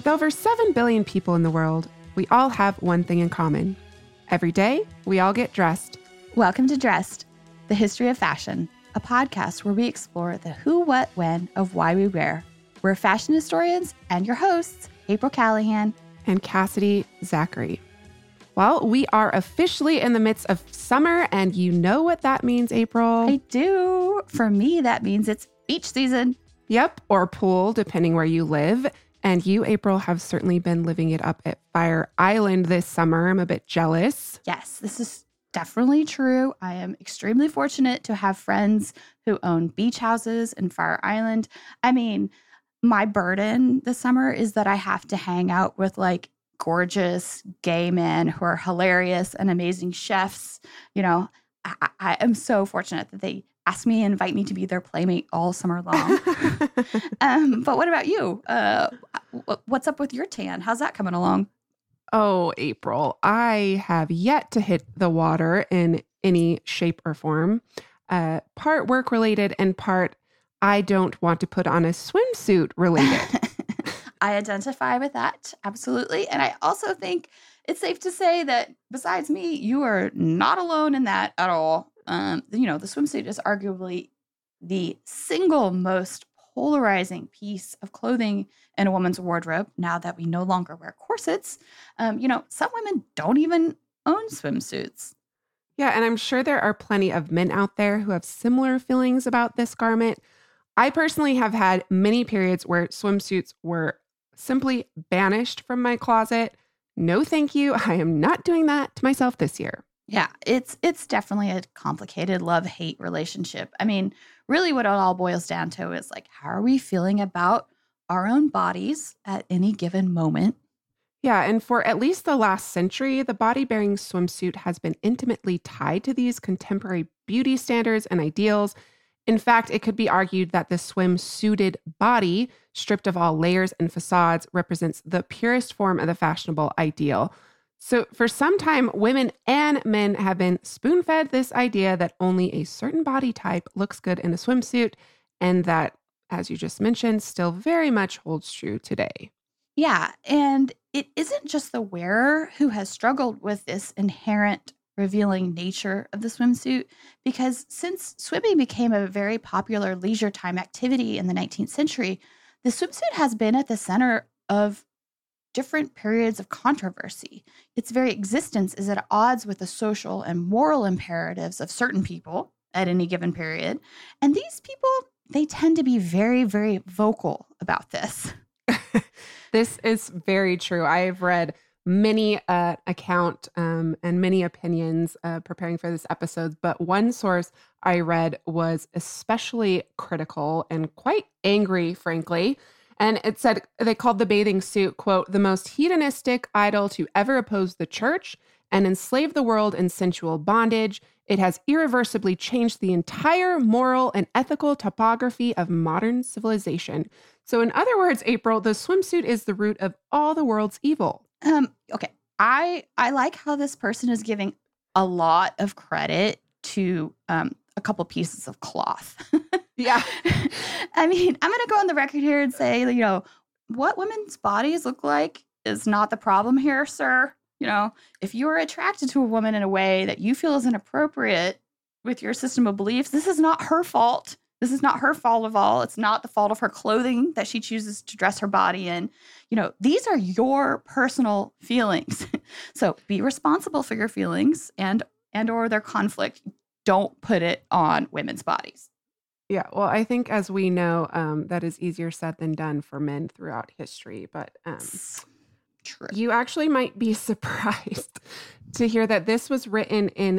With over 7 billion people in the world, we all have one thing in common. Every day, we all get dressed. Welcome to Dressed, the history of fashion, a podcast where we explore the who, what, when of why we wear. We're fashion historians and your hosts, April Callahan And Cassidy Zachary. Well, we are officially in the midst of summer, and you know what that means, April. I do. For me, that means it's beach season. Yep, or pool, depending where you live. And you, April, have certainly been living it up at Fire Island this summer. I'm a bit jealous. Yes, this is definitely true. I am extremely fortunate to have friends who own beach houses in Fire Island. I mean, my burden this summer is that I have to hang out with like gorgeous gay men who are hilarious and amazing chefs. You know, I am so fortunate that they ask me and invite me to be their playmate all summer long. But what about you? What's up with your tan? How's that coming along? Oh, April, I have yet to hit the water in any shape or form. Part work related and part I don't want to put on a swimsuit related. I identify with that, absolutely. And I also think it's safe to say that besides me, you are not alone in that at all. The swimsuit is arguably the single most polarizing piece of clothing in a woman's wardrobe now that we no longer wear corsets. Some women don't even own swimsuits. Yeah, and I'm sure there are plenty of men out there who have similar feelings about this garment. I personally have had many periods where swimsuits were simply banished from my closet. No, thank you. I am not doing that to myself this year. Yeah, it's definitely a complicated love-hate relationship. I mean, really what it all boils down to is like, how are we feeling about our own bodies at any given moment? Yeah, and for at least the last century, the body-bearing swimsuit has been intimately tied to these contemporary beauty standards and ideals. In fact, it could be argued that the swimsuited body, stripped of all layers and facades, represents the purest form of the fashionable ideal. So for some time, women and men have been spoon-fed this idea that only a certain body type looks good in a swimsuit, and that, as you just mentioned, still very much holds true today. Yeah, and it isn't just the wearer who has struggled with this inherent revealing nature of the swimsuit, because since swimming became a very popular leisure time activity in the 19th century, the swimsuit has been at the center of different periods of controversy. Its very existence is at odds with the social and moral imperatives of certain people at any given period. And these people, they tend to be very, very vocal about this. This is very true. I've read many account and many opinions preparing for this episode, but one source I read was especially critical and quite angry, frankly. And it said they called the bathing suit, quote, the most hedonistic idol to ever oppose the church and enslave the world in sensual bondage. It has irreversibly changed the entire moral and ethical topography of modern civilization. So in other words, April, the swimsuit is the root of all the world's evil. Okay. I like how this person is giving a lot of credit to a couple pieces of cloth. Yeah. I mean, I'm going to go on the record here and say, what women's bodies look like is not the problem here, sir. If you are attracted to a woman in a way that you feel is inappropriate with your system of beliefs, this is not her fault. This is not her fault of all. It's not the fault of her clothing that she chooses to dress her body in. These are your personal feelings. So be responsible for your feelings and or their conflict. Don't put it on women's bodies. Yeah, well, I think as we know, that is easier said than done for men throughout history. But True. You actually might be surprised to hear that this was written in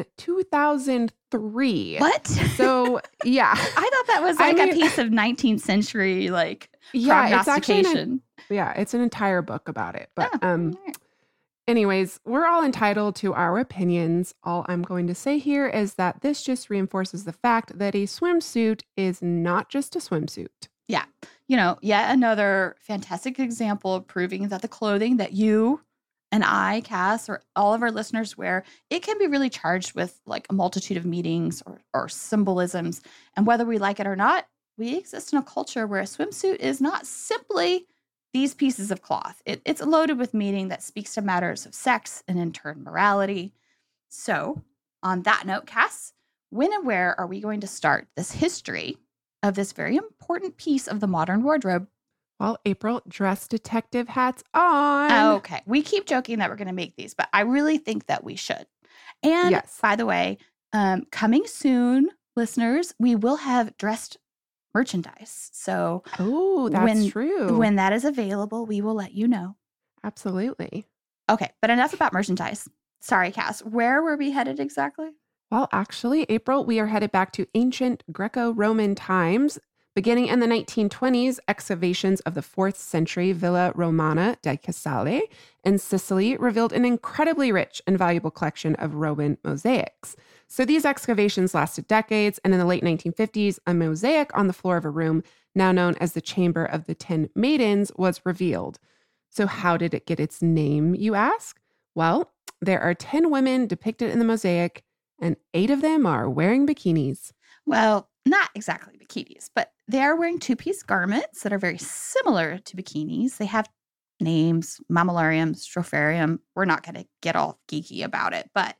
2003. What? So, yeah. I thought that was a piece of 19th century, prognostication. It's an entire book about it. But anyways, we're all entitled to our opinions. All I'm going to say here is that this just reinforces the fact that a swimsuit is not just a swimsuit. Yeah. Yet another fantastic example of proving that the clothing that you and I, Cass, or all of our listeners wear, it can be really charged with like a multitude of meanings or symbolisms. And whether we like it or not, we exist in a culture where a swimsuit is not simply these pieces of cloth. It's loaded with meaning that speaks to matters of sex and in turn morality. So, on that note, Cass, when and where are we going to start this history of this very important piece of the modern wardrobe? Well, April, dress detective hats on. Okay. We keep joking that we're going to make these, but I really think that we should. And Yes. by the way, coming soon, listeners, we will have dressed merchandise. So Oh, that's true. when that is available, we will let you know. Absolutely. Okay, but enough about merchandise. Sorry, Cass. Where were we headed exactly? Well, actually, April, we are headed back to ancient Greco-Roman times. Beginning in the 1920s, excavations of the 4th century Villa Romana di Casale in Sicily revealed an incredibly rich and valuable collection of Roman mosaics. So these excavations lasted decades, and in the late 1950s, a mosaic on the floor of a room, now known as the Chamber of the 10 Maidens, was revealed. So how did it get its name, you ask? Well, there are 10 women depicted in the mosaic, and 8 of them are wearing bikinis. Well, not exactly bikinis, but they are wearing two-piece garments that are very similar to bikinis. They have names, mammillarium, stropharium. We're not going to get all geeky about it, but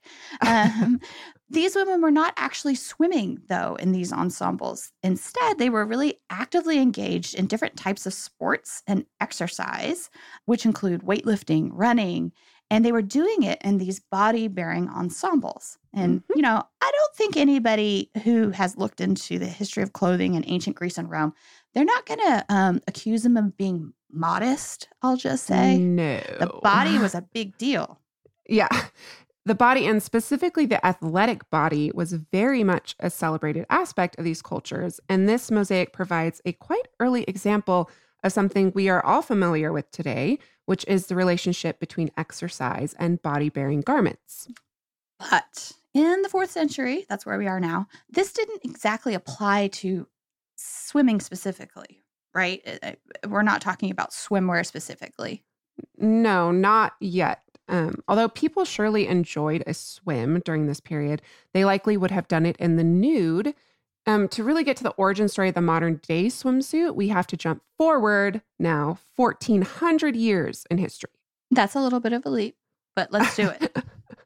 these women were not actually swimming, though, in these ensembles. Instead, they were really actively engaged in different types of sports and exercise, which include weightlifting, running, and they were doing it in these body-bearing ensembles. And, you know, I don't think anybody who has looked into the history of clothing in ancient Greece and Rome, they're not going to accuse them of being modest, I'll just say. No. The body was a big deal. Yeah. The body, and specifically the athletic body, was very much a celebrated aspect of these cultures. And this mosaic provides a quite early example of something we are all familiar with today, which is the relationship between exercise and body-bearing garments. But in the 4th century, that's where we are now, this didn't exactly apply to swimming specifically, right? We're not talking about swimwear specifically. No, not yet. Although people surely enjoyed a swim during this period, they likely would have done it in the nude. To really get to the origin story of the modern day swimsuit, we have to jump forward now 1,400 years in history. That's a little bit of a leap, but let's do it.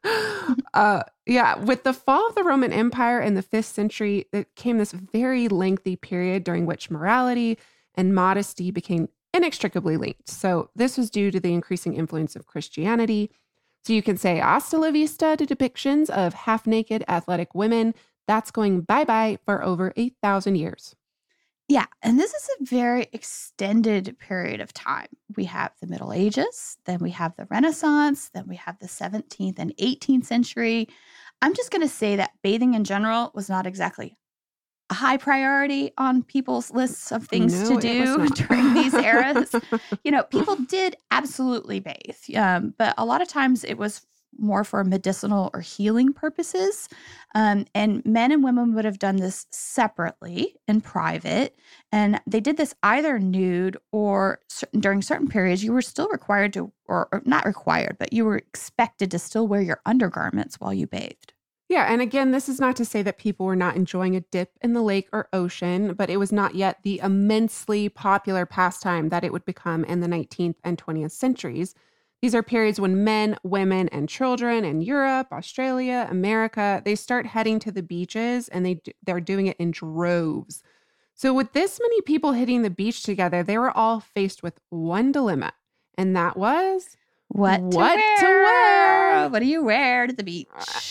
Yeah, with the fall of the Roman Empire in the 5th century, it came this very lengthy period during which morality and modesty became inextricably linked. So this was due to the increasing influence of Christianity. So you can say hasta la vista to depictions of half-naked athletic women. That's going bye-bye for over 8,000 years. Yeah, and this is a very extended period of time. We have the Middle Ages, then we have the Renaissance, then we have the 17th and 18th century. I'm just going to say that bathing in general was not exactly a high priority on people's lists of things to do during these eras. You know, people did absolutely bathe, but a lot of times it was more for medicinal or healing purposes. And men and women would have done this separately in private. And they did this either nude or during certain periods, you were still required to, or not required, but you were expected to still wear your undergarments while you bathed. Yeah, and again, this is not to say that people were not enjoying a dip in the lake or ocean, but it was not yet the immensely popular pastime that it would become in the 19th and 20th centuries. These are periods when men, women, and children in Europe, Australia, America, they start heading to the beaches, and they're doing it in droves. So with this many people hitting the beach together, they were all faced with one dilemma, and that was what to wear. What do you wear to the beach?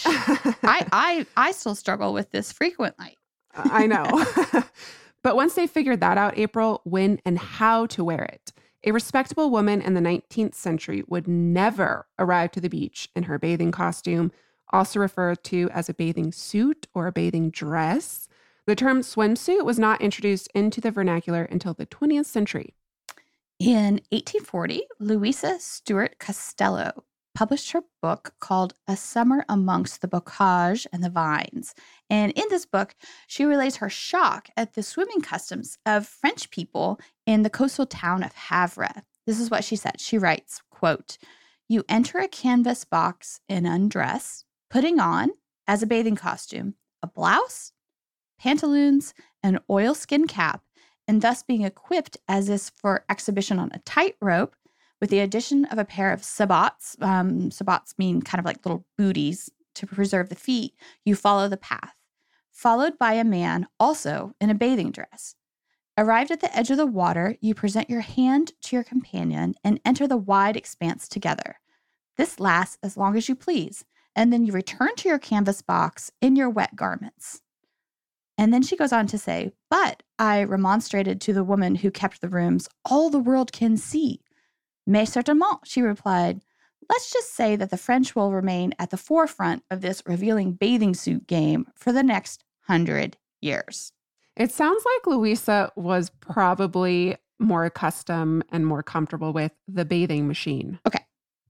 I still struggle with this frequently. I know. But once they figured that out, April, when and how to wear it, a respectable woman in the 19th century would never arrive to the beach in her bathing costume, also referred to as a bathing suit or a bathing dress. The term swimsuit was not introduced into the vernacular until the 20th century. In 1840, Louisa Stuart Costello published her book called A Summer Amongst the Bocage and the Vines. And in this book, she relays her shock at the swimming customs of French people in the coastal town of Havre. This is what she said. She writes, quote, "You enter a canvas box and undress, putting on, as a bathing costume, a blouse, pantaloons, an oilskin cap, and thus being equipped as is for exhibition on a tightrope with the addition of a pair of sabots. Sabots mean kind of like little booties to preserve the feet. You follow the path, followed by a man also in a bathing dress. Arrived at the edge of the water, you present your hand to your companion and enter the wide expanse together. This lasts as long as you please, and then you return to your canvas box in your wet garments. And then she goes on to say, but I remonstrated to the woman who kept the rooms, all the world can see. Mais certainement, she replied, let's just say that the French will remain at the forefront of this revealing bathing suit game for the next 100 years. It sounds like Louisa was probably more accustomed and more comfortable with the bathing machine. Okay.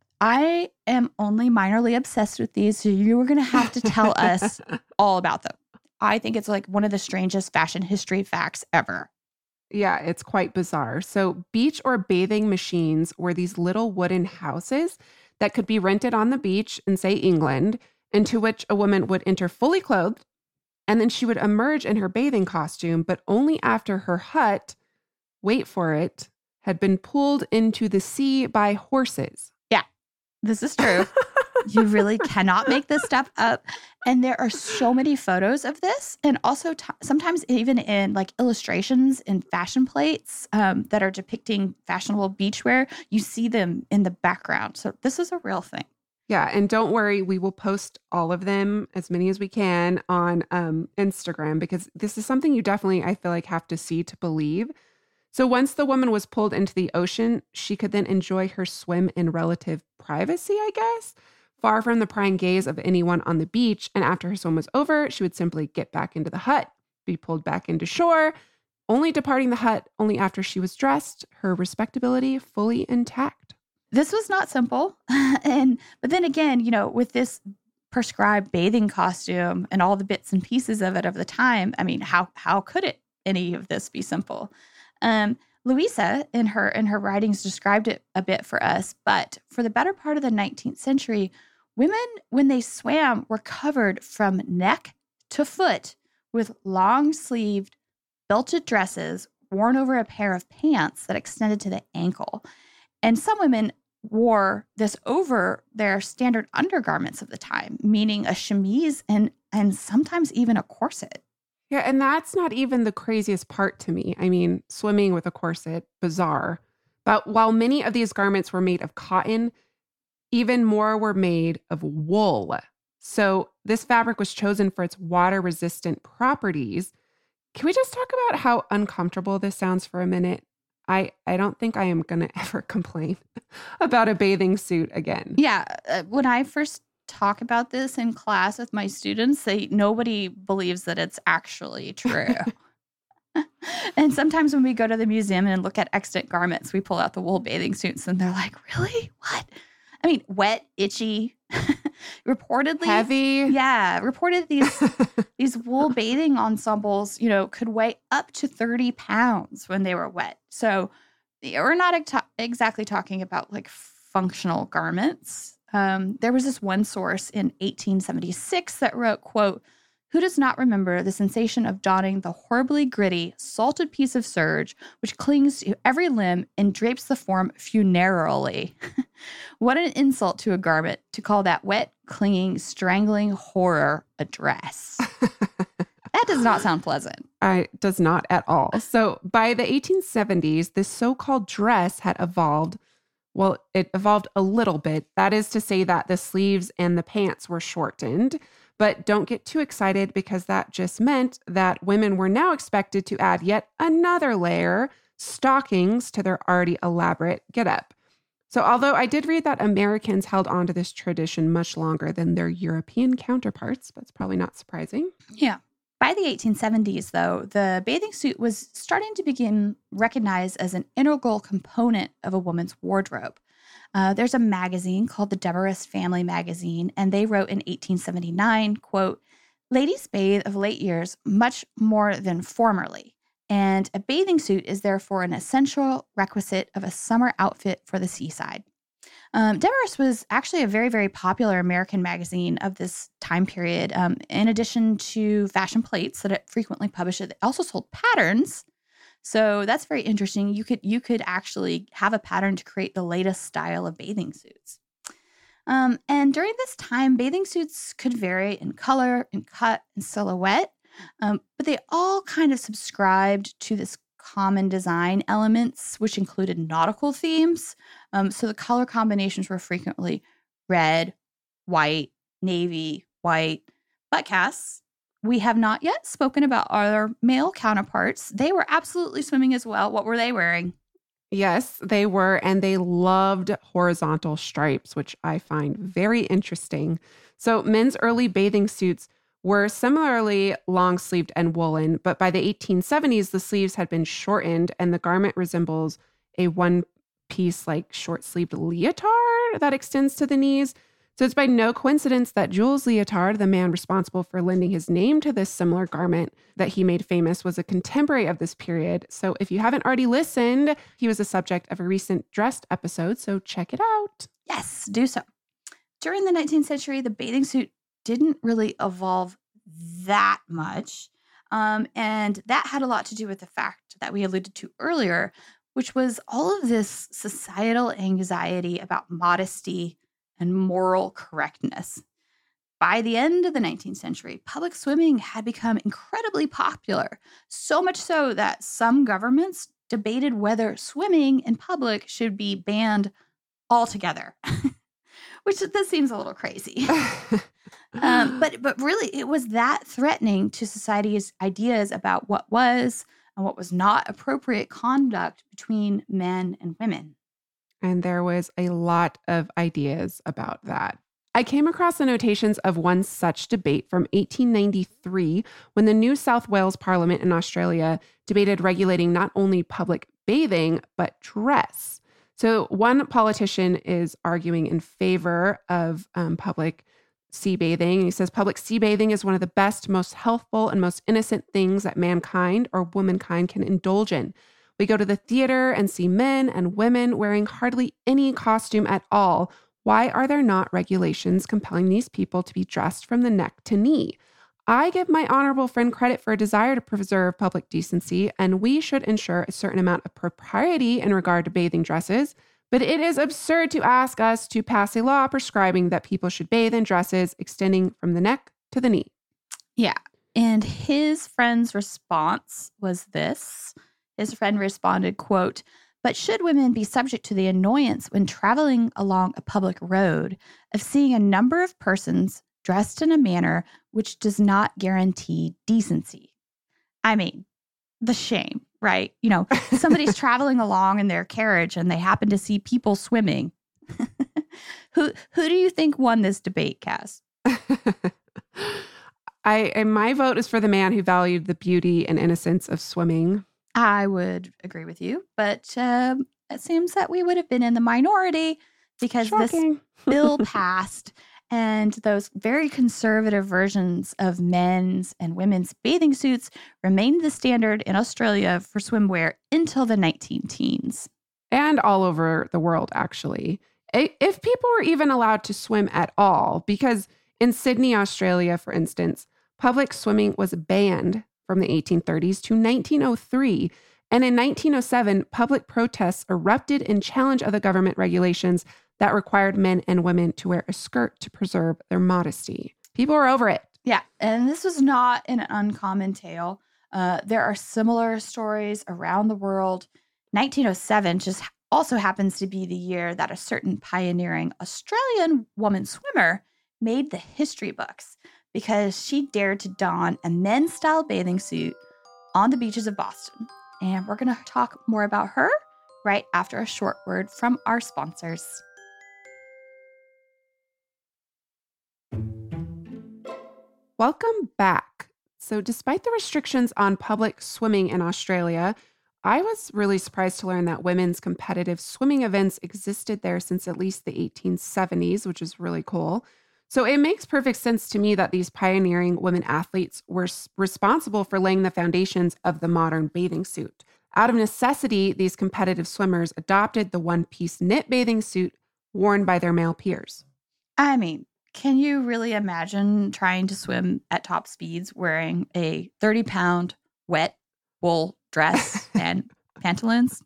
I am only minorly obsessed with these, so you are going to have to tell us all about them. I think it's like one of the strangest fashion history facts ever. Yeah, it's quite bizarre. So beach or bathing machines were these little wooden houses that could be rented on the beach in, say, England, into which a woman would enter fully clothed, and then she would emerge in her bathing costume, but only after her hut, wait for it, had been pulled into the sea by horses. Yeah, this is true. You really cannot make this stuff up. And there are so many photos of this. And also sometimes even in like illustrations in fashion plates that are depicting fashionable beachwear, you see them in the background. So this is a real thing. Yeah. And don't worry, we will post all of them, as many as we can, on Instagram, because this is something you definitely, I feel like, have to see to believe. So once the woman was pulled into the ocean, she could then enjoy her swim in relative privacy, I guess, far from the prying gaze of anyone on the beach. And after her swim was over, she would simply get back into the hut, be pulled back into shore, only departing the hut only after she was dressed, her respectability fully intact. This was not simple. But then again, you know, with this prescribed bathing costume and all the bits and pieces of it of the time, I mean, how could any of this be simple? Louisa, in her writings, described it a bit for us, but for the better part of the 19th century, women, when they swam, were covered from neck to foot with long-sleeved, belted dresses worn over a pair of pants that extended to the ankle. And some women wore this over their standard undergarments of the time, meaning a chemise and sometimes even a corset. Yeah, and that's not even the craziest part to me. I mean, swimming with a corset, bizarre. But while many of these garments were made of cotton, even more were made of wool. So this fabric was chosen for its water-resistant properties. Can we just talk about how uncomfortable this sounds for a minute? I don't think I am going to ever complain about a bathing suit again. Yeah, when I first talk about this in class with my students, nobody believes that it's actually true. And sometimes when we go to the museum and look at extant garments, we pull out the wool bathing suits and they're like, really? What? I mean, wet, itchy, reportedly heavy. Yeah, reported these wool bathing ensembles, you know, could weigh up to 30 pounds when they were wet. So we're not exactly talking about like functional garments. There was this one source in 1876 that wrote, quote, "Who does not remember the sensation of donning the horribly gritty, salted piece of serge which clings to every limb and drapes the form funerally? What an insult to a garment to call that wet, clinging, strangling horror a dress." That does not sound pleasant. It does not at all. So by the 1870s, this so-called dress had evolved. Well, it evolved a little bit. That is to say that the sleeves and the pants were shortened. But don't get too excited, because that just meant that women were now expected to add yet another layer, stockings, to their already elaborate getup. So although I did read that Americans held on to this tradition much longer than their European counterparts, that's probably not surprising. Yeah. By the 1870s, though, the bathing suit was starting to begin recognized as an integral component of a woman's wardrobe. There's a magazine called the Demarest Family Magazine, and they wrote in 1879, quote, "Ladies bathe of late years much more than formerly, and a bathing suit is therefore an essential requisite of a summer outfit for the seaside." Demarest was actually a very, very popular American magazine of this time period. In addition to fashion plates that it frequently published, it also sold patterns So that's very interesting. You could actually have a pattern to create the latest style of bathing suits. And during this time, bathing suits could vary in color, in cut, and silhouette, but they all kind of subscribed to this common design elements, which included nautical themes. So the color combinations were frequently red, white, navy, white. But Cass, we have not yet spoken about our male counterparts. They were absolutely swimming as well. What were they wearing? Yes, they were, and they loved horizontal stripes, which I find very interesting. So men's early bathing suits were similarly long-sleeved and woolen, but by the 1870s, the sleeves had been shortened and the garment resembles a one-piece, like short-sleeved leotard that extends to the knees. So it's by no coincidence that Jules Leotard, the man responsible for lending his name to this similar garment that he made famous, was a contemporary of this period. So if you haven't already listened, he was the subject of a recent Dressed episode, so check it out. Yes, do so. During the 19th century, the bathing suit didn't really evolve that much. And that had a lot to do with the fact that we alluded to earlier, which was all of this societal anxiety about modesty and moral correctness. By the end of the 19th century, public swimming had become incredibly popular, so much so that some governments debated whether swimming in public should be banned altogether, which this seems a little crazy. But really, it was that threatening to society's ideas about what was and what was not appropriate conduct between men and women. And there was a lot of ideas about that. I came across the notations of one such debate from 1893 when the New South Wales Parliament in Australia debated regulating not only public bathing, but dress. So one politician is arguing in favor of public sea bathing. He says public sea bathing is one of the best, most healthful, and most innocent things that mankind or womankind can indulge in. We go to the theater and see men and women wearing hardly any costume at all. Why are there not regulations compelling these people to be dressed from the neck to knee? I give my honorable friend credit for a desire to preserve public decency, and we should ensure a certain amount of propriety in regard to bathing dresses. But it is absurd to ask us to pass a law prescribing that people should bathe in dresses extending from the neck to the knee. Yeah. And his friend's response was this. His friend responded, quote, "But should women be subject to the annoyance when traveling along a public road of seeing a number of persons dressed in a manner which does not guarantee decency?" I mean, the shame, right? You know, somebody's traveling along in their carriage and they happen to see people swimming. Who do you think won this debate, Cass? My vote is for the man who valued the beauty and innocence of swimming. I would agree with you, but it seems that we would have been in the minority because Shocking. This bill passed and those very conservative versions of men's and women's bathing suits remained the standard in Australia for swimwear until the 19-teens. And all over the world, actually. If people were even allowed to swim at all, because in Sydney, Australia, for instance, public swimming was banned from the 1830s to 1903. And in 1907, public protests erupted in challenge of the government regulations that required men and women to wear a skirt to preserve their modesty. People were over it. Yeah, and this was not an uncommon tale. There are similar stories around the world. 1907 just also happens to be the year that a certain pioneering Australian woman swimmer made the history books because she dared to don a men's style bathing suit on the beaches of Boston. And we're going to talk more about her right after a short word from our sponsors. Welcome back. So despite the restrictions on public swimming in Australia, I was really surprised to learn that women's competitive swimming events existed there since at least the 1870s, which is really cool. So it makes perfect sense to me that these pioneering women athletes were responsible for laying the foundations of the modern bathing suit. Out of necessity, these competitive swimmers adopted the one-piece knit bathing suit worn by their male peers. I mean, can you really imagine trying to swim at top speeds wearing a 30-pound wet wool dress and pantaloons?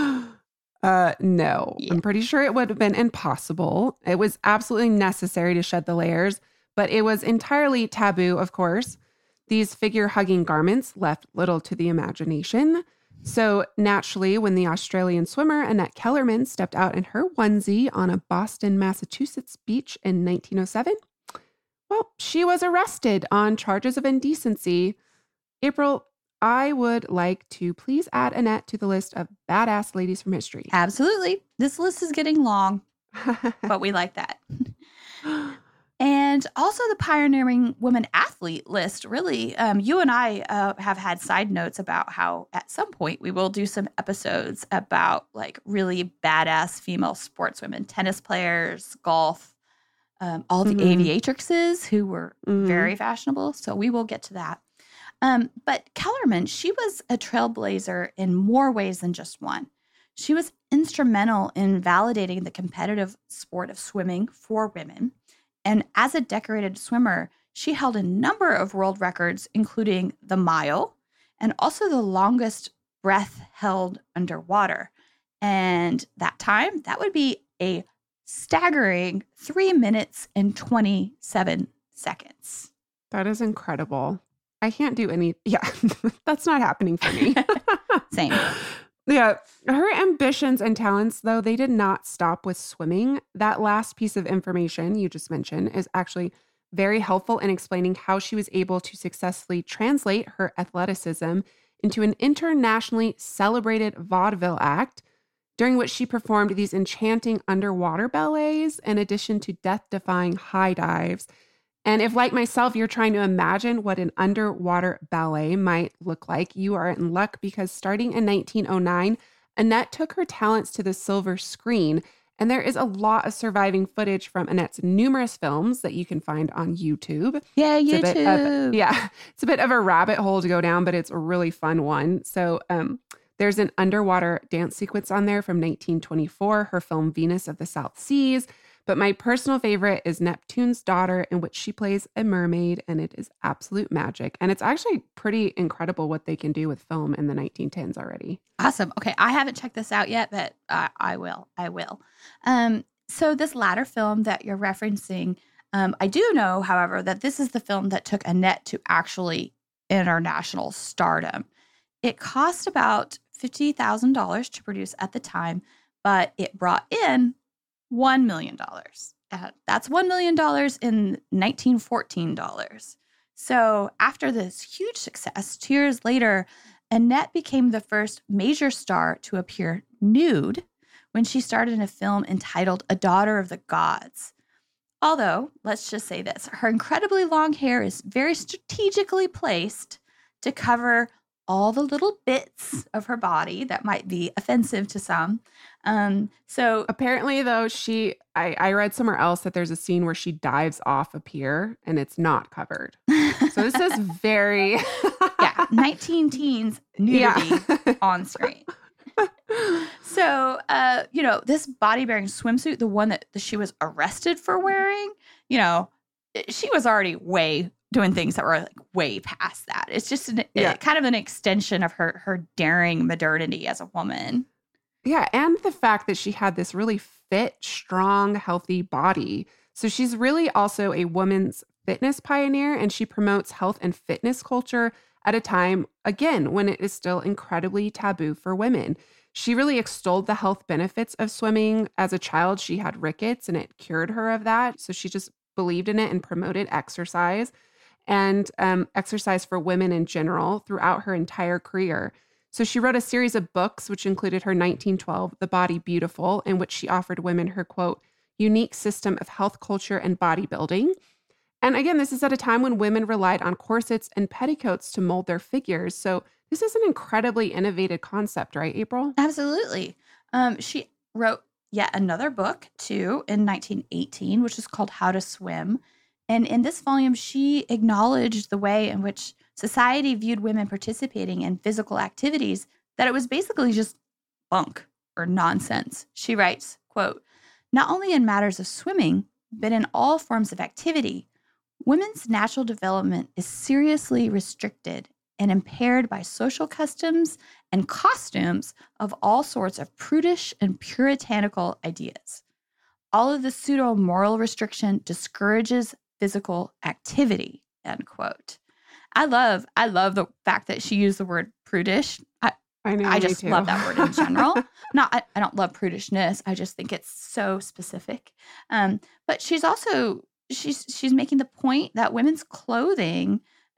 No. Yeah. I'm pretty sure it would have been impossible. It was absolutely necessary to shed the layers, but it was entirely taboo, of course. These figure-hugging garments left little to the imagination. So naturally, when the Australian swimmer Annette Kellerman stepped out in her onesie on a Boston, Massachusetts beach in 1907, well, she was arrested on charges of indecency. April, I would like to please add Annette to the list of badass ladies from history. Absolutely. This list is getting long, but we like that. And also the pioneering women athlete list, really. You and I have had side notes about how at some point we will do some episodes about like really badass female sportswomen, tennis players, golf, all the aviatrixes who were very fashionable. So we will get to that. But Kellerman, she was a trailblazer in more ways than just one. She was instrumental in validating the competitive sport of swimming for women. And as a decorated swimmer, she held a number of world records, including the mile and also the longest breath held underwater. And that time, that would be a staggering 3 minutes and 27 seconds. That is incredible. I can't do any. Yeah, that's not happening for me. Same. Yeah. Her ambitions and talents, though, they did not stop with swimming. That last piece of information you just mentioned is actually very helpful in explaining how she was able to successfully translate her athleticism into an internationally celebrated vaudeville act, during which she performed these enchanting underwater ballets in addition to death-defying high dives. And if, like myself, you're trying to imagine what an underwater ballet might look like, you are in luck, because starting in 1909, Annette took her talents to the silver screen. And there is a lot of surviving footage from Annette's numerous films that you can find on YouTube. Yeah, YouTube. It's a bit of a rabbit hole to go down, but it's a really fun one. So there's an underwater dance sequence on there from 1924, her film Venus of the South Seas. But my personal favorite is Neptune's Daughter, in which she plays a mermaid, and it is absolute magic. And it's actually pretty incredible what they can do with film in the 1910s already. Awesome. Okay, I haven't checked this out yet, but I will. So this latter film that you're referencing, I do know, however, that this is the film that took Annette to actually international stardom. It cost about $50,000 to produce at the time, but it brought in $1 million. That's $1 million in 1914 dollars. So after this huge success, 2 years later, Annette became the first major star to appear nude when she starred in a film entitled A Daughter of the Gods. Although, let's just say this, her incredibly long hair is very strategically placed to cover all the little bits of her body that might be offensive to some. So apparently, though, I read somewhere else that there's a scene where she dives off a pier and it's not covered. So this is very 19 teens nudity on screen. So, this body-bearing swimsuit, the one that she was arrested for wearing, she was already doing things that were like way past that. It's just kind of an extension of her daring modernity as a woman. Yeah, and the fact that she had this really fit, strong, healthy body. So she's really also a woman's fitness pioneer, and she promotes health and fitness culture at a time, again, when it is still incredibly taboo for women. She really extolled the health benefits of swimming. As a child, she had rickets and it cured her of that. So she just believed in it and promoted exercise and exercise for women in general throughout her entire career. So she wrote a series of books, which included her 1912 The Body Beautiful, in which she offered women her, quote, unique system of health culture and bodybuilding. And again, this is at a time when women relied on corsets and petticoats to mold their figures. So this is an incredibly innovative concept, right, April? Absolutely. She wrote yet another book, too, in 1918, which is called How to Swim. And in this volume, she acknowledged the way in which society viewed women participating in physical activities, that it was basically just bunk or nonsense. She writes, quote, not only in matters of swimming, but in all forms of activity, women's natural development is seriously restricted and impaired by social customs and costumes of all sorts of prudish and puritanical ideas. All of the pseudo-moral restriction discourages physical activity, end quote. I love the fact that she used the word prudish. I know, I me just too. love that word in general. I don't love prudishness. I just think it's so specific. But she's also she's making the point that women's clothing,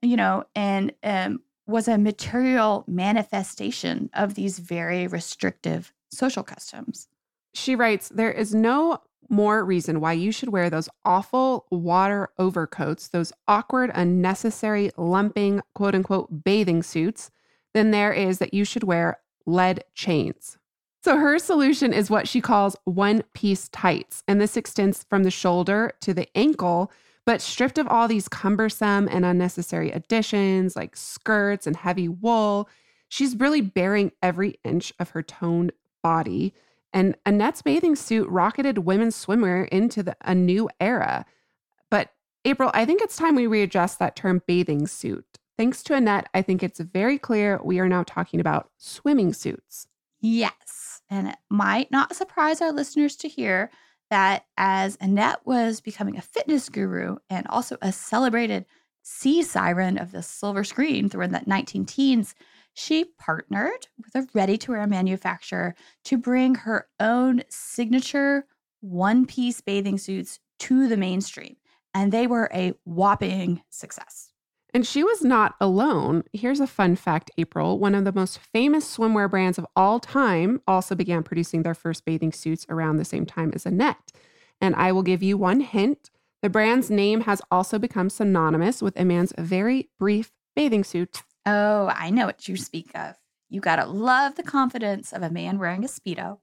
and was a material manifestation of these very restrictive social customs. She writes, there is no more reason why you should wear those awful water overcoats, those awkward, unnecessary, lumping, quote unquote, bathing suits, than there is that you should wear lead chains. So her solution is what she calls one-piece tights, and this extends from the shoulder to the ankle, but stripped of all these cumbersome and unnecessary additions like skirts and heavy wool. She's really bearing every inch of her toned body. And Annette's bathing suit rocketed women's swimwear into a new era. But April, I think it's time we readjust that term bathing suit. Thanks to Annette, I think it's very clear we are now talking about swimming suits. Yes. And it might not surprise our listeners to hear that as Annette was becoming a fitness guru and also a celebrated sea siren of the silver screen through the 19-teens, she partnered with a ready-to-wear manufacturer to bring her own signature one-piece bathing suits to the mainstream. And they were a whopping success. And she was not alone. Here's a fun fact, April. One of the most famous swimwear brands of all time also began producing their first bathing suits around the same time as Annette. And I will give you one hint. The brand's name has also become synonymous with a man's very brief bathing suit. Oh, I know what you speak of. You gotta love the confidence of a man wearing a Speedo.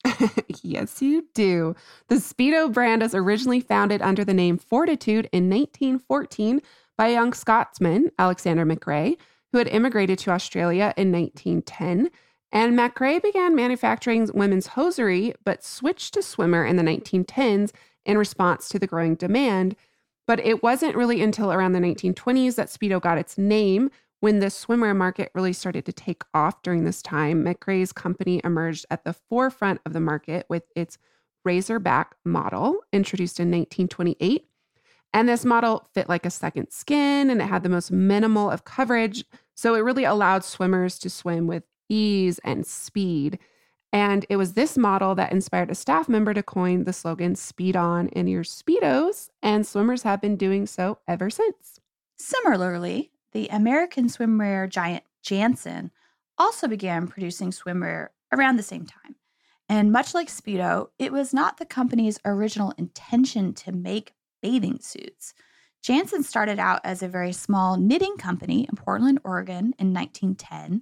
Yes, you do. The Speedo brand was originally founded under the name Fortitude in 1914 by a young Scotsman, Alexander McRae, who had immigrated to Australia in 1910. And McRae began manufacturing women's hosiery, but switched to swimmer in the 1910s in response to the growing demand. But it wasn't really until around the 1920s that Speedo got its name. When the swimwear market really started to take off during this time, McRae's company emerged at the forefront of the market with its Razorback model, introduced in 1928. And this model fit like a second skin, and it had the most minimal of coverage. So it really allowed swimmers to swim with ease and speed. And it was this model that inspired a staff member to coin the slogan, "Speed on in your Speedos," and swimmers have been doing so ever since. Similarly, the American swimwear giant Jantzen also began producing swimwear around the same time. And much like Speedo, it was not the company's original intention to make bathing suits. Jantzen started out as a very small knitting company in Portland, Oregon in 1910.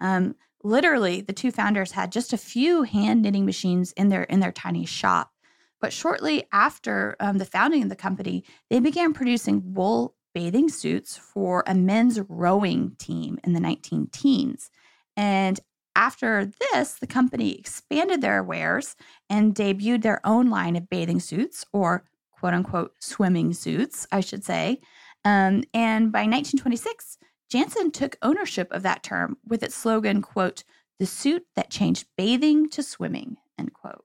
Literally, the two founders had just a few hand knitting machines in their tiny shop. But shortly after the founding of the company, they began producing wool bathing suits for a men's rowing team in the 19-teens. And after this, the company expanded their wares and debuted their own line of bathing suits, or quote unquote swimming suits, I should say. And by 1926, Jantzen took ownership of that term with its slogan, quote, "the suit that changed bathing to swimming," end quote.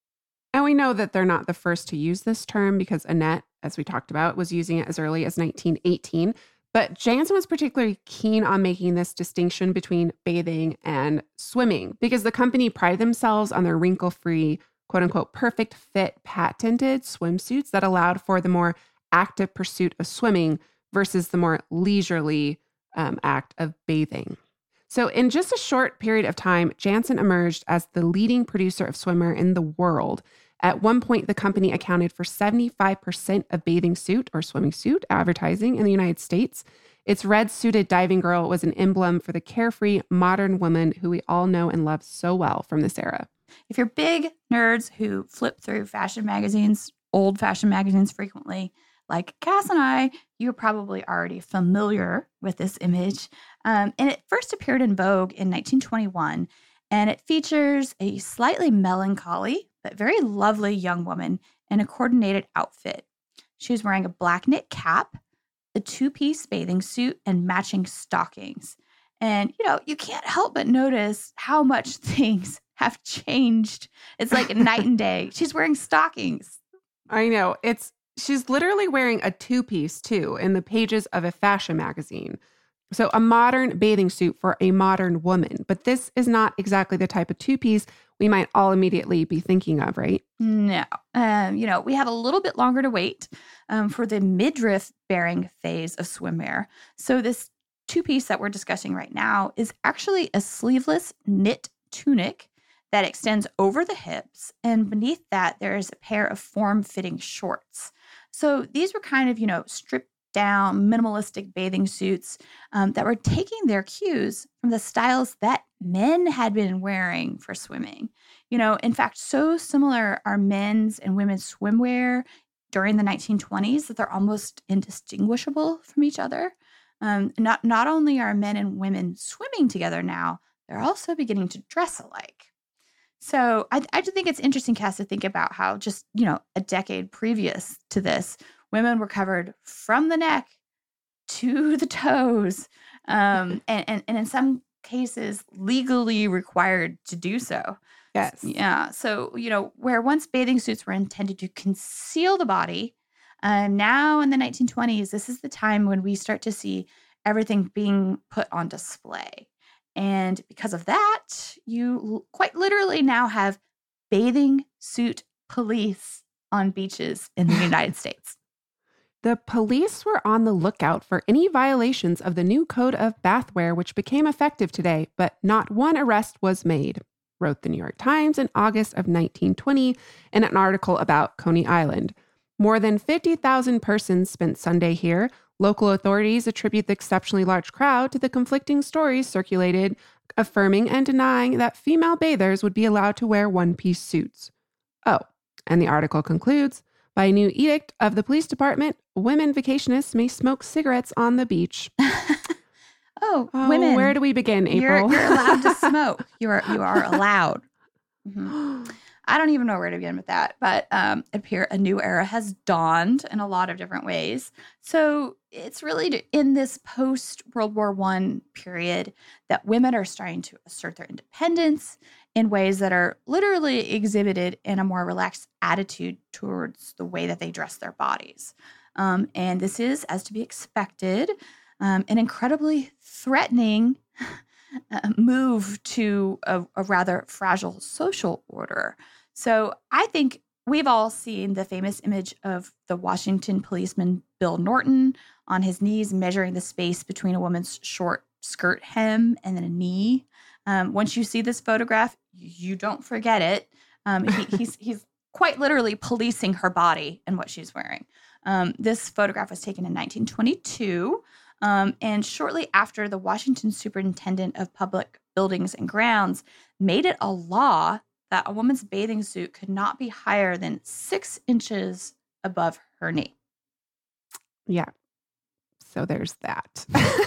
And we know that they're not the first to use this term because Annette, as we talked about, was using it as early as 1918. But Jantzen was particularly keen on making this distinction between bathing and swimming because the company prided themselves on their wrinkle-free, quote-unquote, perfect fit patented swimsuits that allowed for the more active pursuit of swimming versus the more leisurely act of bathing. So in just a short period of time, Jantzen emerged as the leading producer of swimwear in the world. At one point, the company accounted for 75% of bathing suit or swimming suit advertising in the United States. Its red-suited diving girl was an emblem for the carefree modern woman who we all know and love so well from this era. If you're big nerds who flip through fashion magazines, old fashion magazines frequently, like Cass and I, you're probably already familiar with this image. And it first appeared in Vogue in 1921, and it features a slightly melancholy but very lovely young woman in a coordinated outfit. She was wearing a black knit cap, a two-piece bathing suit, and matching stockings. And, you can't help but notice how much things have changed. It's like night and day. She's wearing stockings. I know. She's literally wearing a two-piece too in the pages of a fashion magazine. So a modern bathing suit for a modern woman. But this is not exactly the type of two-piece we might all immediately be thinking of, right? No. We have a little bit longer to wait for the midriff bearing phase of swimwear. So this two-piece that we're discussing right now is actually a sleeveless knit tunic that extends over the hips. And beneath that, there is a pair of form-fitting shorts. So these were kind of, stripped down, minimalistic bathing suits that were taking their cues from the styles that men had been wearing for swimming. In fact, so similar are men's and women's swimwear during the 1920s that they're almost indistinguishable from each other. Not only are men and women swimming together now, they're also beginning to dress alike. So I just think it's interesting, Cass, to think about how just, a decade previous to this, women were covered from the neck to the toes, and in some cases legally required to do so. Yes. Yeah. So, where once bathing suits were intended to conceal the body, now in the 1920s, this is the time when we start to see everything being put on display. And because of that, you quite literally now have bathing suit police on beaches in the United States. The police were on the lookout for any violations of the new code of bathwear, which became effective today, but not one arrest was made, wrote the New York Times in August of 1920 in an article about Coney Island. More than 50,000 persons spent Sunday here. Local authorities attribute the exceptionally large crowd to the conflicting stories circulated, affirming and denying that female bathers would be allowed to wear one-piece suits. Oh, and the article concludes, by a new edict of the police department, women vacationists may smoke cigarettes on the beach. Oh, women. Where do we begin, April? You're allowed to smoke. You are allowed. Mm-hmm. I don't even know where to begin with that, but it appears a new era has dawned in a lot of different ways. So it's really in this post-World War I period that women are starting to assert their independence in ways that are literally exhibited in a more relaxed attitude towards the way that they dress their bodies. And this is, as to be expected, an incredibly threatening move to a rather fragile social order. So I think we've all seen the famous image of the Washington policeman Bill Norton on his knees measuring the space between a woman's short skirt hem and then a knee. Once you see this photograph, you don't forget it. He's quite literally policing her body and what she's wearing. This photograph was taken in 1922. And shortly after, the Washington Superintendent of Public Buildings and Grounds made it a law that a woman's bathing suit could not be higher than 6 inches above her knee. Yeah. So there's that.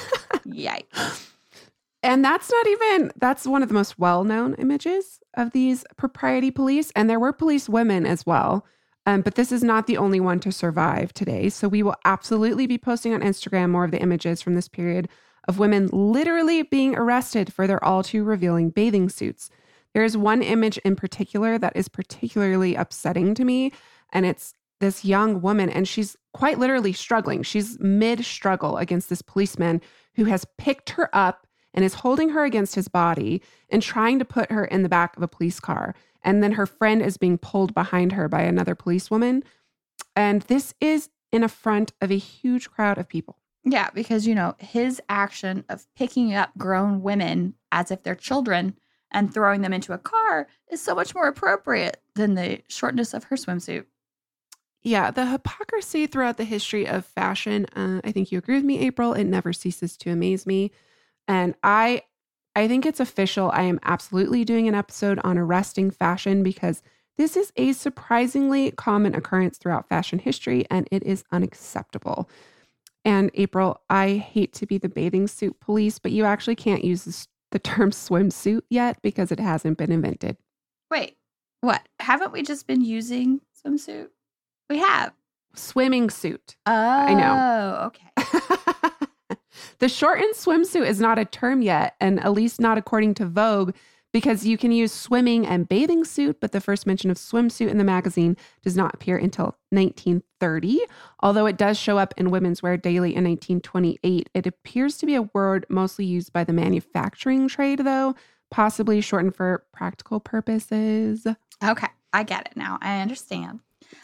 Yikes. And that's one of the most well-known images of these propriety police. And there were police women as well. But this is not the only one to survive today. So we will absolutely be posting on Instagram more of the images from this period of women literally being arrested for their all too revealing bathing suits. There is one image in particular that is particularly upsetting to me. And it's this young woman, and she's quite literally struggling. She's mid-struggle against this policeman who has picked her up and is holding her against his body and trying to put her in the back of a police car. And then her friend is being pulled behind her by another policewoman. And this is in front of a huge crowd of people. Yeah, because, his action of picking up grown women as if they're children and throwing them into a car is so much more appropriate than the shortness of her swimsuit. Yeah, the hypocrisy throughout the history of fashion, I think you agree with me, April, it never ceases to amaze me. And I think it's official. I am absolutely doing an episode on arresting fashion because this is a surprisingly common occurrence throughout fashion history, and it is unacceptable. And April, I hate to be the bathing suit police, but you actually can't use the term swimsuit yet because it hasn't been invented. Wait, what? Haven't we just been using swimsuit? We have. Swimming suit. Oh, I know. Okay. The shortened swimsuit is not a term yet, and at least not according to Vogue, because you can use swimming and bathing suit, but the first mention of swimsuit in the magazine does not appear until 1930, although it does show up in Women's Wear Daily in 1928. It appears to be a word mostly used by the manufacturing trade, though, possibly shortened for practical purposes. Okay, I get it now. I understand.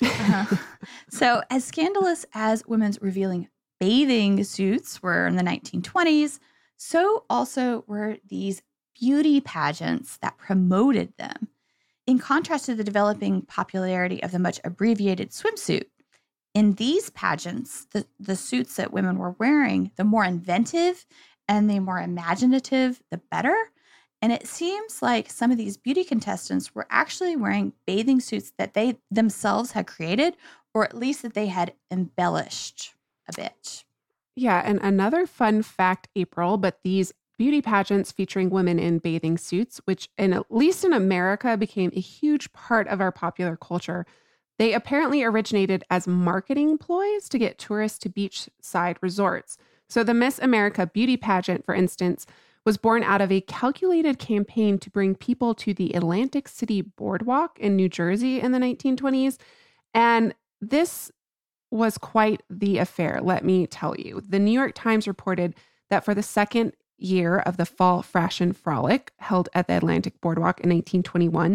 So as scandalous as women's revealing bathing suits were in the 1920s, so also were these beauty pageants that promoted them. In contrast to the developing popularity of the much abbreviated swimsuit, in these pageants, the suits that women were wearing, the more inventive and the more imaginative, the better. And it seems like some of these beauty contestants were actually wearing bathing suits that they themselves had created, or at least that they had embellished a bit. Yeah, and another fun fact, April, but these beauty pageants featuring women in bathing suits, which at least in America became a huge part of our popular culture, they apparently originated as marketing ploys to get tourists to beachside resorts. So the Miss America beauty pageant, for instance, was born out of a calculated campaign to bring people to the Atlantic City Boardwalk in New Jersey in the 1920s. And this was quite the affair, let me tell you. The New York Times reported that for the second year of the Fall Fashion Frolic, held at the Atlantic Boardwalk in 1921,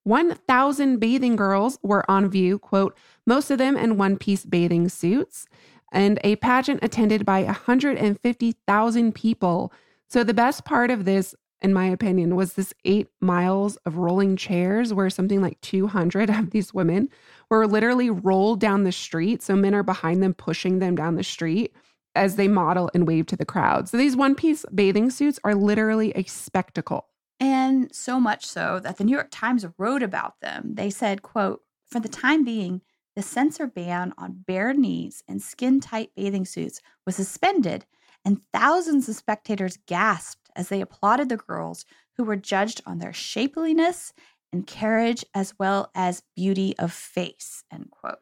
1,000 bathing girls were on view, quote, most of them in one-piece bathing suits, and a pageant attended by 150,000 people. So the best part of this, in my opinion, was this 8 miles of rolling chairs where something like 200 of these women were literally rolled down the street. So men are behind them, pushing them down the street as they model and wave to the crowd. So these one-piece bathing suits are literally a spectacle. And so much so that the New York Times wrote about them. They said, quote, for the time being, the censor ban on bare knees and skin-tight bathing suits was suspended, and thousands of spectators gasped as they applauded the girls who were judged on their shapeliness and carriage as well as beauty of face, end quote.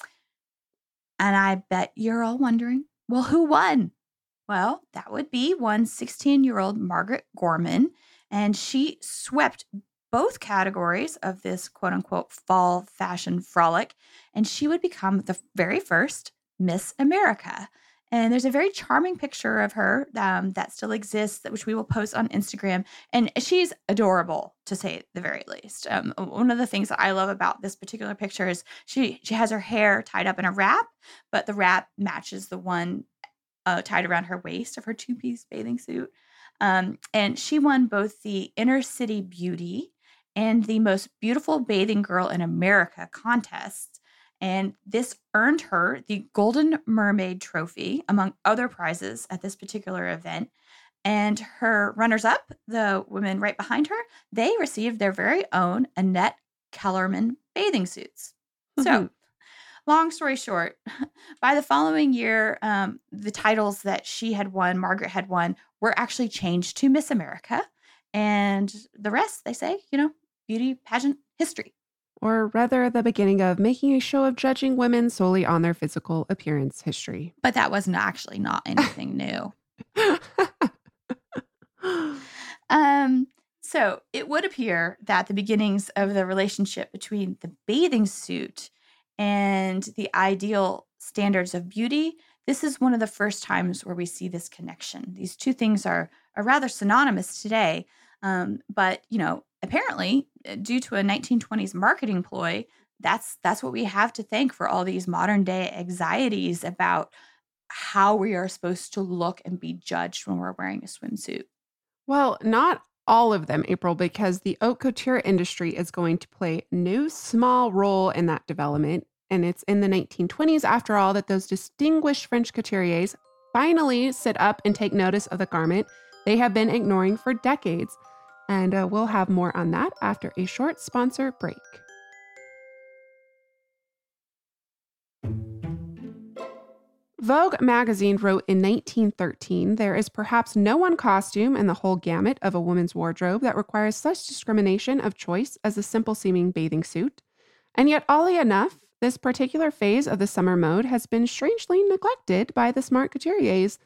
And I bet you're all wondering, well, who won? Well, that would be one 16-year-old Margaret Gorman, and she swept both categories of this quote-unquote fall fashion frolic, and she would become the very first Miss America. And there's a very charming picture of her that still exists, which we will post on Instagram. And she's adorable, to say the very least. One of the things that I love about this particular picture is she has her hair tied up in a wrap, but the wrap matches the one tied around her waist of her two-piece bathing suit. And she won both the Inner City Beauty and the Most Beautiful Bathing Girl in America contests. And this earned her the Golden Mermaid Trophy, among other prizes at this particular event. And her runners-up, the women right behind her, they received their very own Annette Kellerman bathing suits. So, long story short, by the following year, the titles that she had won, Margaret had won, were actually changed to Miss America. And the rest, they say, beauty pageant history. Or rather, the beginning of making a show of judging women solely on their physical appearance history. But that was actually not anything new. So it would appear that the beginnings of the relationship between the bathing suit and the ideal standards of beauty, this is one of the first times where we see this connection. These two things are rather synonymous today. But, apparently, due to a 1920s marketing ploy, that's what we have to thank for all these modern day anxieties about how we are supposed to look and be judged when we're wearing a swimsuit. Well, not all of them, April, because the haute couture industry is going to play no small role in that development. And it's in the 1920s, after all, that those distinguished French couturiers finally sit up and take notice of the garment they have been ignoring for decades. And we'll have more on that after a short sponsor break. Vogue magazine wrote in 1913, there is perhaps no one costume in the whole gamut of a woman's wardrobe that requires such discrimination of choice as a simple-seeming bathing suit. And yet, oddly enough, this particular phase of the summer mode has been strangely neglected by the smart couturiers.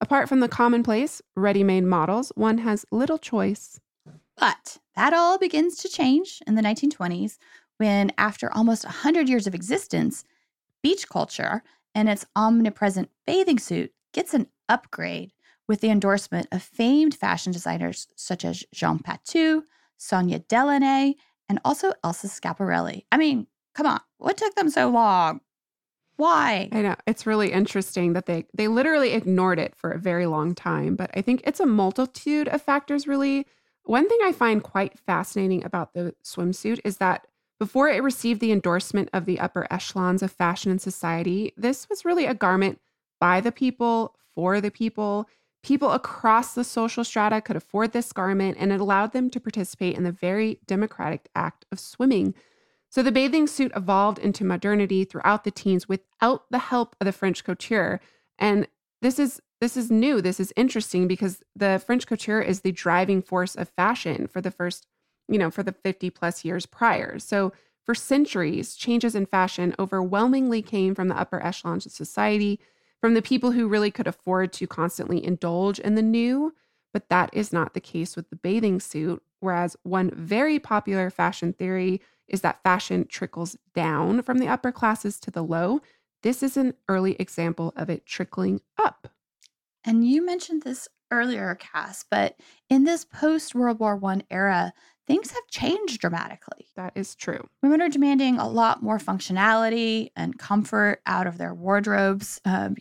Apart from the commonplace, ready-made models, one has little choice. But that all begins to change in the 1920s when, after almost 100 years of existence, beach culture and its omnipresent bathing suit gets an upgrade with the endorsement of famed fashion designers such as Jean Patou, Sonia Delaunay, and also Elsa Schiaparelli. I mean, come on, what took them so long? Why? I know. It's really interesting that they literally ignored it for a very long time, but I think it's a multitude of factors, really. One thing I find quite fascinating about the swimsuit is that before it received the endorsement of the upper echelons of fashion and society, this was really a garment by the people, for the people. People across the social strata could afford this garment, and it allowed them to participate in the very democratic act of swimming. So the bathing suit evolved into modernity throughout the teens without the help of the French couture. And this is new. This is interesting because the French couture is the driving force of fashion for the first, for the 50 plus years prior. So for centuries, changes in fashion overwhelmingly came from the upper echelons of society, from the people who really could afford to constantly indulge in the new. But that is not the case with the bathing suit. Whereas one very popular fashion theory is that fashion trickles down from the upper classes to the low. This is an early example of it trickling up. And you mentioned this earlier, Cass, but in this post-World War I era, things have changed dramatically. That is true. Women are demanding a lot more functionality and comfort out of their wardrobes.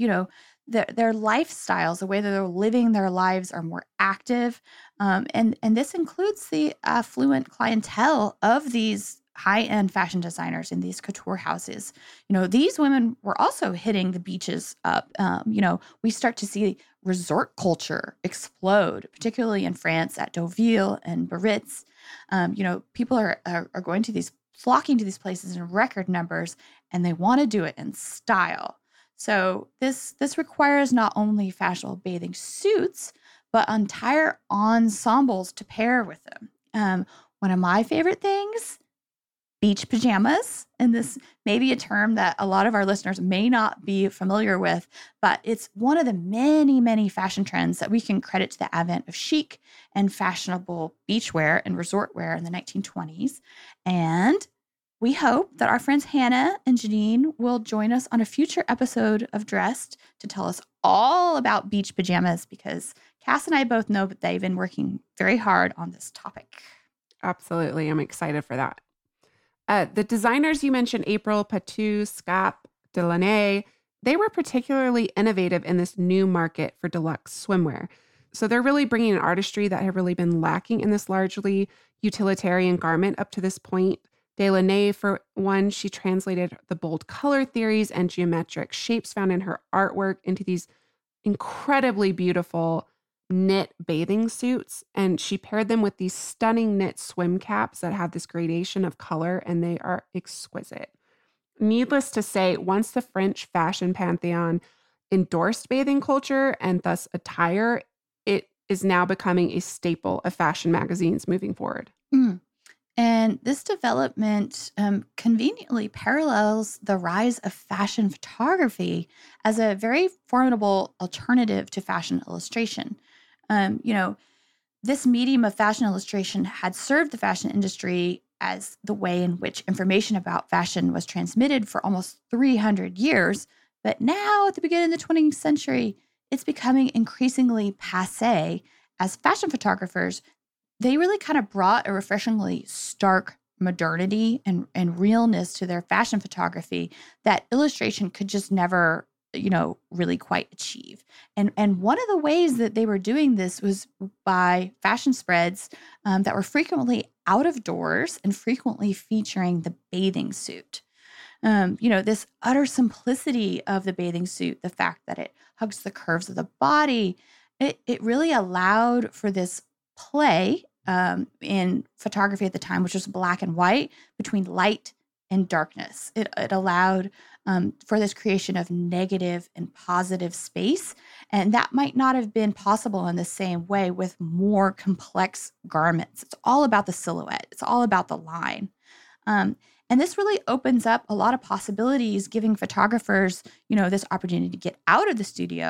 Their lifestyles, the way that they're living their lives, are more active. And this includes the affluent clientele of these high-end fashion designers in these couture houses. These women were also hitting the beaches up. We start to see resort culture explode, particularly in France at Deauville and Biarritz. People are going to flocking to these places in record numbers, and they want to do it in style. So this requires not only fashionable bathing suits, but entire ensembles to pair with them. One of my favorite things, beach pajamas. And this may be a term that a lot of our listeners may not be familiar with, but it's one of the many, many fashion trends that we can credit to the advent of chic and fashionable beachwear and resort wear in the 1920s. And we hope that our friends Hannah and Janine will join us on a future episode of Dressed to tell us all about beach pajamas, because Cass and I both know that they've been working very hard on this topic. Absolutely. I'm excited for that. The designers you mentioned, April, Patou, Schiap, Delaunay, they were particularly innovative in this new market for deluxe swimwear. So they're really bringing an artistry that had really been lacking in this largely utilitarian garment up to this point. Delaunay, for one, she translated the bold color theories and geometric shapes found in her artwork into these incredibly beautiful knit bathing suits, and she paired them with these stunning knit swim caps that have this gradation of color, and they are exquisite. Needless to say, once the French fashion pantheon endorsed bathing culture and thus attire, it is now becoming a staple of fashion magazines moving forward. And this development conveniently parallels the rise of fashion photography as a very formidable alternative to fashion illustration. This medium of fashion illustration had served the fashion industry as the way in which information about fashion was transmitted for almost 300 years. But now, at the beginning of the 20th century, it's becoming increasingly passé as fashion photographers. They really kind of brought a refreshingly stark modernity and realness to their fashion photography that illustration could just never really quite achieve. And one of the ways that they were doing this was by fashion spreads that were frequently out of doors and frequently featuring the bathing suit. This utter simplicity of the bathing suit, the fact that it hugs the curves of the body, it really allowed for this play in photography at the time, which was black and white, between light and darkness. It allowed for this creation of negative and positive space. And that might not have been possible in the same way with more complex garments. It's all about the silhouette. It's all about the line. And this really opens up a lot of possibilities, giving photographers, this opportunity to get out of the studio,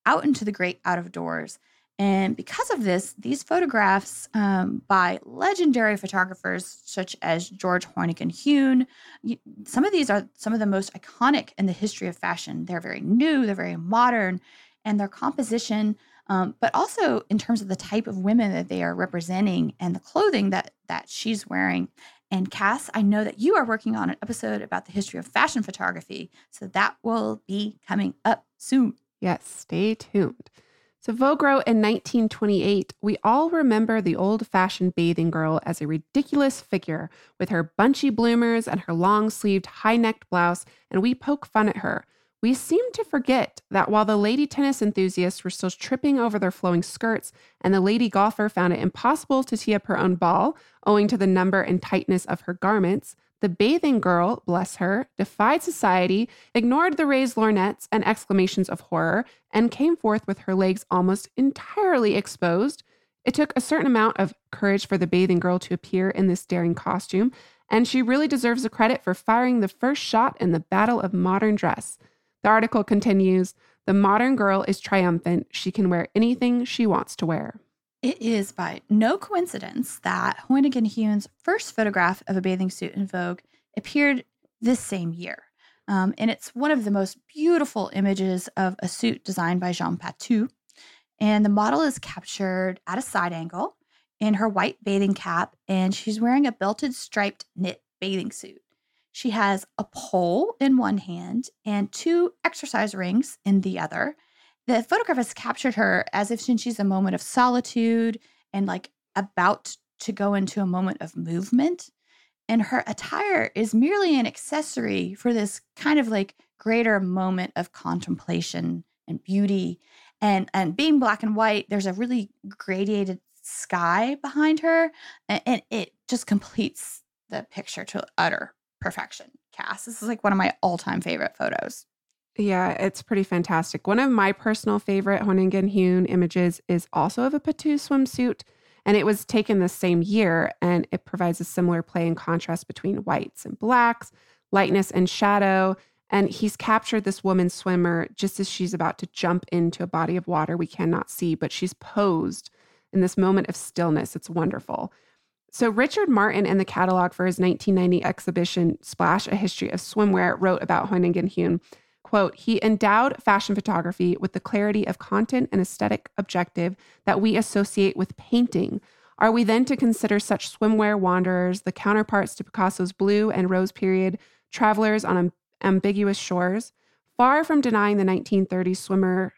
out into the great out of doors. And because of this, these photographs by legendary photographers such as George Hoyningen-Huene, some of these are some of the most iconic in the history of fashion. They're very new, they're very modern, and their composition, but also in terms of the type of women that they are representing and the clothing that she's wearing. And Cass, I know that you are working on an episode about the history of fashion photography, so that will be coming up soon. Yes, stay tuned. So Vogue wrote in 1928, we all remember the old-fashioned bathing girl as a ridiculous figure with her bunchy bloomers and her long-sleeved, high-necked blouse, and we poke fun at her. We seem to forget that while the lady tennis enthusiasts were still tripping over their flowing skirts and the lady golfer found it impossible to tee up her own ball owing to the number and tightness of her garments, the bathing girl, bless her, defied society, ignored the raised lorgnettes and exclamations of horror, and came forth with her legs almost entirely exposed. It took a certain amount of courage for the bathing girl to appear in this daring costume, and she really deserves the credit for firing the first shot in the battle of modern dress. The article continues, the modern girl is triumphant. She can wear anything she wants to wear. It is by no coincidence that Hoyningen-Huene's first photograph of a bathing suit in Vogue appeared this same year. And it's one of the most beautiful images of a suit designed by Jean Patou. And the model is captured at a side angle in her white bathing cap, and she's wearing a belted striped knit bathing suit. She has a pole in one hand and 2 exercise rings in the other. The photograph has captured her as if she's a moment of solitude and like about to go into a moment of movement. And her attire is merely an accessory for this kind of like greater moment of contemplation and beauty. And being black and white, there's a really gradiated sky behind her. And it just completes the picture to utter perfection. Cass, this is like one of my all-time favorite photos. Yeah, it's pretty fantastic. One of my personal favorite Hoyningen-Huene images is also of a Patou swimsuit, and it was taken the same year, and it provides a similar play and contrast between whites and blacks, lightness and shadow, and he's captured this woman swimmer just as she's about to jump into a body of water we cannot see, but she's posed in this moment of stillness. It's wonderful. So Richard Martin, in the catalog for his 1990 exhibition, Splash, A History of Swimwear, wrote about Hoyningen-Huene, quote, he endowed fashion photography with the clarity of content and aesthetic objective that we associate with painting. Are we then to consider such swimwear wanderers the counterparts to Picasso's blue and rose period travelers on ambiguous shores? Far from denying the 1930s swimmer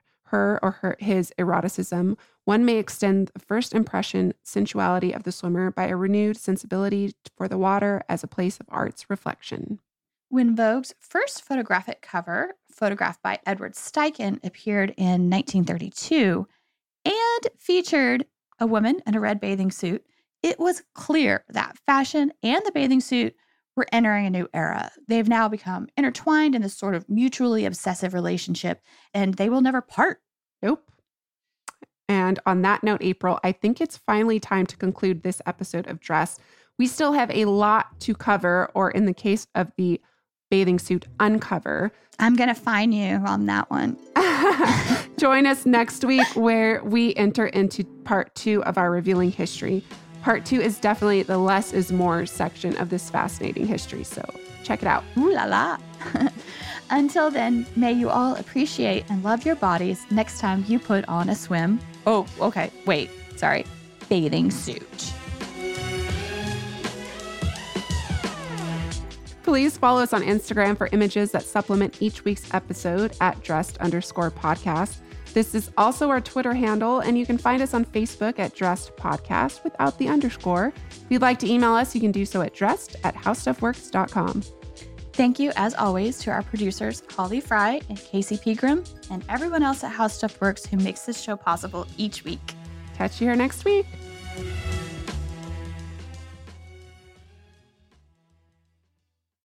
his eroticism, one may extend the first impression sensuality of the swimmer by a renewed sensibility for the water as a place of art's reflection. When Vogue's first photographic cover, photographed by Edward Steichen, appeared in 1932 and featured a woman in a red bathing suit, it was clear that fashion and the bathing suit were entering a new era. They've now become intertwined in this sort of mutually obsessive relationship, and they will never part. Nope. And on that note, April, I think it's finally time to conclude this episode of Dress. We still have a lot to cover, or in the case of the bathing suit, uncover. I'm going to fine you on that one. Join us next week where we enter into part 2 of our revealing history. Part 2 is definitely the less is more section of this fascinating history, so check it out. Ooh la la. Until then, may you all appreciate and love your bodies next time you put on a bathing suit. Please follow us on Instagram for images that supplement each week's episode at dressed_podcast. This is also our Twitter handle, and you can find us on Facebook at Dressed Podcast without the underscore. If you'd like to email us, you can do so at dressed@howstuffworks.com. Thank you, as always, to our producers, Holly Fry and Casey Pegram, and everyone else at How Stuff Works who makes this show possible each week. Catch you here next week.